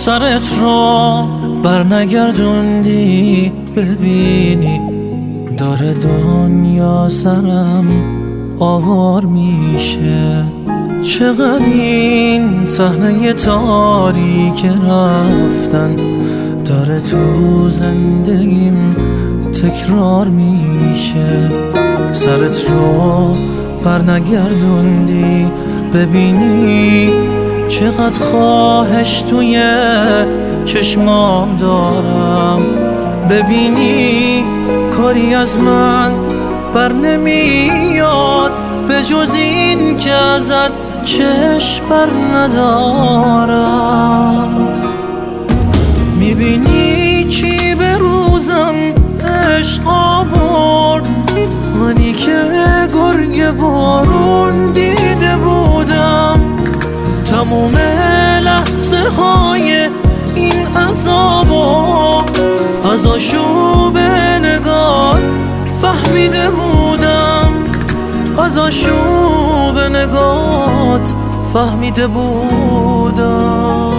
سرت رو برنگردوندی ببینی داره دنیا سرم آوار میشه. چقدر این صحنه تاریک رفتن داره تو زندگیم تکرار میشه. سرت رو برنگردوندی ببینی چقدر خواهش توی چشمام دارم. ببینی کاری از من بر نمیاد به جز این که ازت چشم بر ندارم. میبینی چی به روزم عشق آورد، منی که گرگ بارون دیده بودم. تموم لحظه های این عذابا از آشوب نگات فهمیده بودم. از آشوب نگات فهمیده بودم.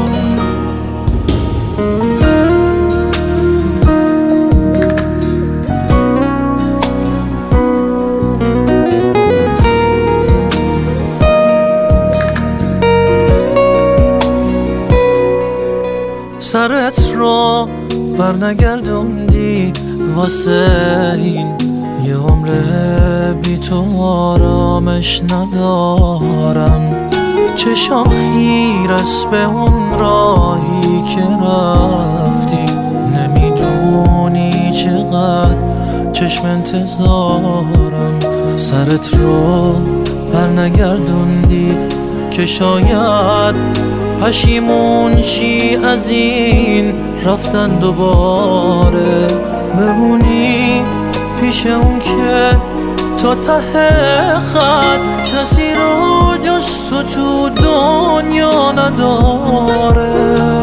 سرت رو برنگردوندی واسه این یه عمر بی تو آرامش ندارم. چشام خیر است به اون راهی که رفتی، نمیدونی چقدر چشم انتظارم. سرت رو برنگردوندی که شاید پشیمون شی از این رفتن دوباره. بمونی پیش اون که تا ته خط کسی رو جز تو دنیا نداره.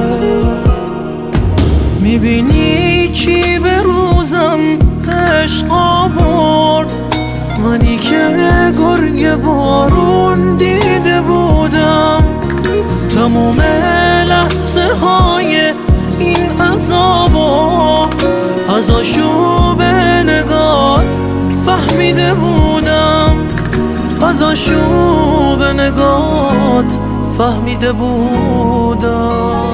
میبینی چی به روزم عشق آورد، منی که گرگ بارون دیده بودم. تموم لحظه های این عذابا از آشوب نگات فهمیده بودم. از آشوب نگات فهمیده بودم.